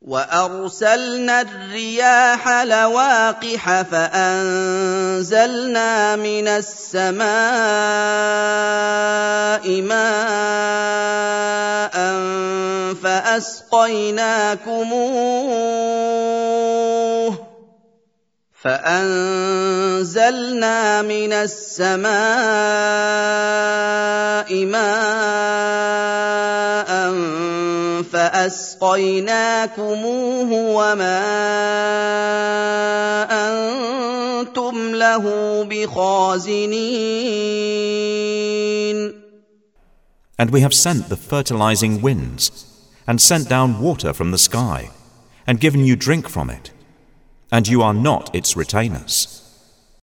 وَأَرْسَلْنَا الرِّيَاحَ لَوَاقِحَ فَأَنزَلْنَا مِنَ السَّمَاءِ مَاءً فَأَسْقَيْنَاكُمُوهُ وَمَا أَنتُمْ لَهُ بِخَازِنِينَ. And we have sent the fertilizing winds, and sent down water from the sky, and given you drink from it, and you are not its retainers.